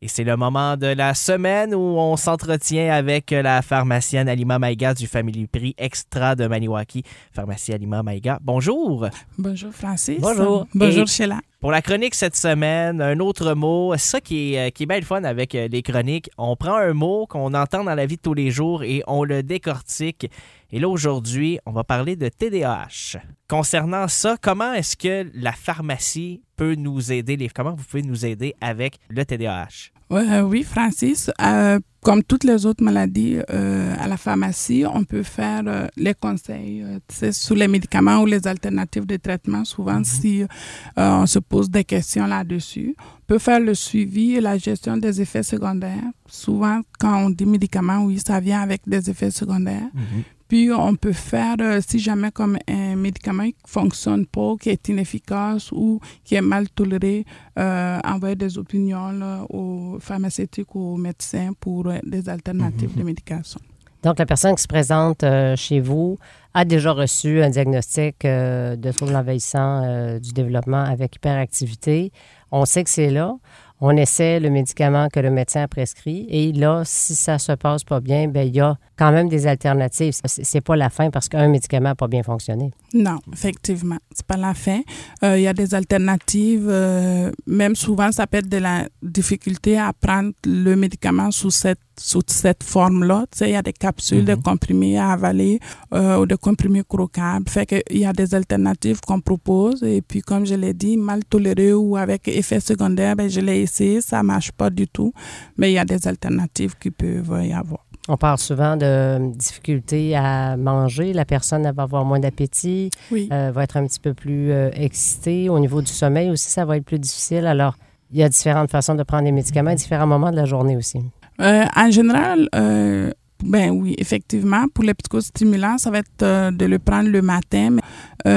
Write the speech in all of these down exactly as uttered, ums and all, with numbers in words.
Et c'est le moment de la semaine où on s'entretient avec la pharmacienne Halima Maïga du Family Prix Extra de Maniwaki. Pharmacie Halima Maïga, bonjour. Bonjour Francis. Bonjour. Bonjour Et Sheila. pour la chronique cette semaine, un autre mot, ça qui est, qui est bien le fun avec les chroniques, on prend un mot qu'on entend dans la vie de tous les jours et on le décortique. Et là, aujourd'hui, on va parler de T D A H. Concernant ça, comment est-ce que la pharmacie peut nous aider? Les, comment vous pouvez nous aider avec le T D A H? Euh, oui, Francis. Euh, comme toutes les autres maladies, euh, à la pharmacie, on peut faire euh, les conseils euh, sur les médicaments ou les alternatives de traitement. Souvent, mm-hmm. si euh, on se pose des questions là-dessus, on peut faire le suivi et la gestion des effets secondaires. Souvent, quand on dit médicaments, oui, ça vient avec des effets secondaires. Mm-hmm. Puis, on peut faire, euh, si jamais comme un médicament qui ne fonctionne pas, qui est inefficace ou qui est mal toléré, euh, envoyer des opinions là, aux pharmaceutiques ou aux médecins pour euh, des alternatives mm-hmm. de médication. Donc, la personne qui se présente euh, chez vous a déjà reçu un diagnostic euh, de trouble envahissant euh, du développement avec hyperactivité. On sait que c'est là. On essaie le médicament que le médecin a prescrit. Et là, si ça se passe pas bien, bien, il y a quand même des alternatives. C'est, c'est pas la fin parce qu'un médicament n'a pas bien fonctionné. Non, effectivement, c'est pas la fin. Euh, il y a des alternatives. Euh, même souvent, ça peut être de la difficulté à prendre le médicament sous cette sous cette forme-là. Tu sais, il y a des capsules, mm-hmm. de comprimés à avaler euh, ou de comprimés croquables. Fait qu'il y a des alternatives qu'on propose. Et puis, comme je l'ai dit, mal toléré ou avec effet secondaire, ben, je l'ai essayé, ça ne marche pas du tout. Mais il y a des alternatives qui peuvent y avoir. On parle souvent de difficultés à manger. La personne va avoir moins d'appétit, oui. euh, va être un petit peu plus euh, excitée. Au niveau du sommeil aussi, ça va être plus difficile. Alors, il y a différentes façons de prendre les médicaments à différents moments de la journée aussi. Euh, en général, euh, ben oui, effectivement, pour les psychostimulants, ça va être euh, de le prendre le matin. Mais,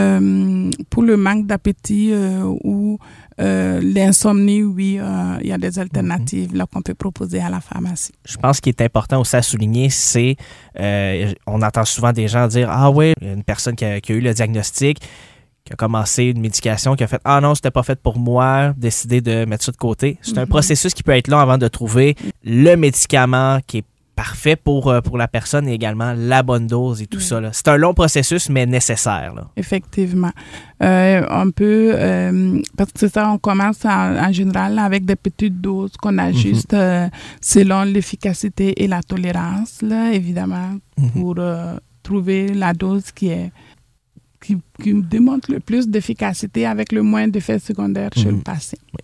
euh, pour le manque d'appétit euh, ou euh, l'insomnie, oui, il euh, y a des alternatives mm-hmm. là, qu'on peut proposer à la pharmacie. Je pense qu'il est important aussi à souligner, c'est, euh, on entend souvent des gens dire « Ah oui, une personne qui a, qui a eu le diagnostic, qui a commencé une médication, qui a fait « Ah non, c'était pas fait pour moi », décider de mettre ça de côté. C'est mm-hmm. un processus qui peut être long avant de trouver le médicament qui est parfait pour, pour la personne et également la bonne dose et tout oui. ça. Là. C'est un long processus, mais nécessaire. Là. Effectivement. Euh, on peut, euh, parce que c'est ça, on commence en, en général avec des petites doses qu'on ajuste mm-hmm. euh, selon l'efficacité et la tolérance, là, évidemment, mm-hmm. pour euh, trouver la dose qui est qui, qui démontre le plus d'efficacité avec le moins d'effets secondaires mm-hmm. chez le patient. Oui.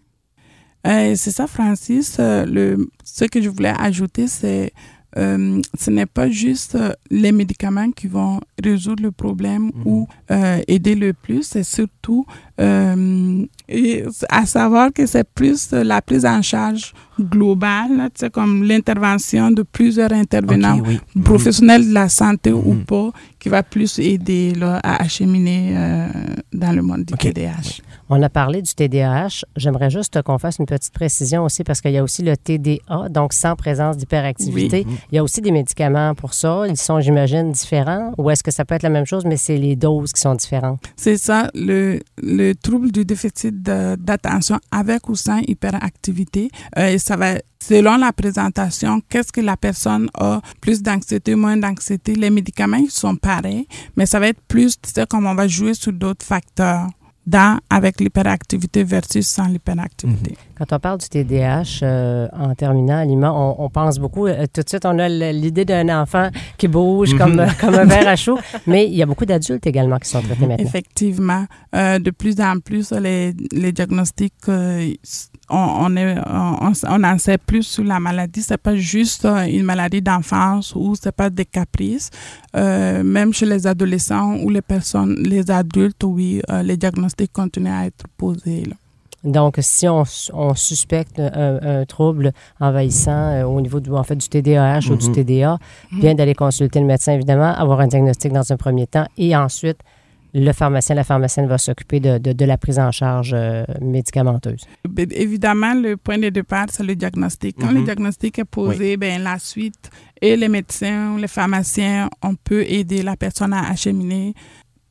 Euh, c'est ça, Francis. Euh, le, ce que je voulais ajouter, c'est euh, ce n'est pas juste euh, les médicaments qui vont résoudre le problème mmh. ou euh, aider le plus, c'est surtout euh, et à savoir que c'est plus euh, la prise en charge globale, tu sais, comme l'intervention de plusieurs intervenants, okay, oui. professionnels de la santé mmh. ou pas, qui va plus aider là, à acheminer euh, dans le monde du okay. T D A H. On a parlé du T D A H. J'aimerais juste qu'on fasse une petite précision aussi parce qu'il y a aussi le T D A, donc sans présence d'hyperactivité. Oui. Il y a aussi des médicaments pour ça. Ils sont, j'imagine, différents ou est-ce que ça peut être la même chose, mais c'est les doses qui sont différentes? C'est ça. Le, le trouble du déficit de, d'attention avec ou sans hyperactivité, euh, ça va selon la présentation, qu'est-ce que la personne a, plus d'anxiété, moins d'anxiété. Les médicaments, ils sont pareils, mais ça va être plus, tu sais, comme on va jouer sur d'autres facteurs. Dans, avec l'hyperactivité versus sans l'hyperactivité. Quand on parle du T D A H, euh, en terminant, Halima, on, on pense beaucoup, euh, tout de suite, on a l'idée d'un enfant qui bouge mm-hmm. comme, comme un verre à chaud, mais il y a beaucoup d'adultes également qui sont traités maintenant. Effectivement. Euh, de plus en plus, les, les diagnostics, euh, on, on, est, on, on en sait plus sur la maladie. C'est pas juste une maladie d'enfance ou c'est pas des caprices. Euh, même chez les adolescents ou les personnes, les adultes, oui, euh, les diagnostics continuent à être posés, là. Donc, si on, on suspecte un, un trouble envahissant euh, au niveau du, en fait, du T D A H mm-hmm. ou du T D A, mm-hmm. bien d'aller consulter le médecin, évidemment, avoir un diagnostic dans un premier temps et ensuite, le pharmacien, la pharmacienne va s'occuper de, de, de la prise en charge euh, médicamenteuse. Évidemment, le point de départ, c'est le diagnostic. Quand mm-hmm. le diagnostic est posé, oui. bien, la suite, et les médecins, les pharmaciens, on peut aider la personne à acheminer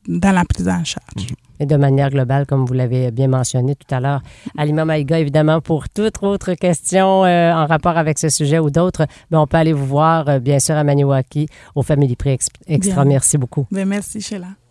dans la prise en charge. Et de manière globale, comme vous l'avez bien mentionné tout à l'heure. Halima Maïga, évidemment, pour toute autre question euh, en rapport avec ce sujet ou d'autres, ben, on peut aller vous voir, euh, bien sûr, à Maniwaki, au Family Prix Extra. Bien. Merci beaucoup. Bien, merci, Sheila.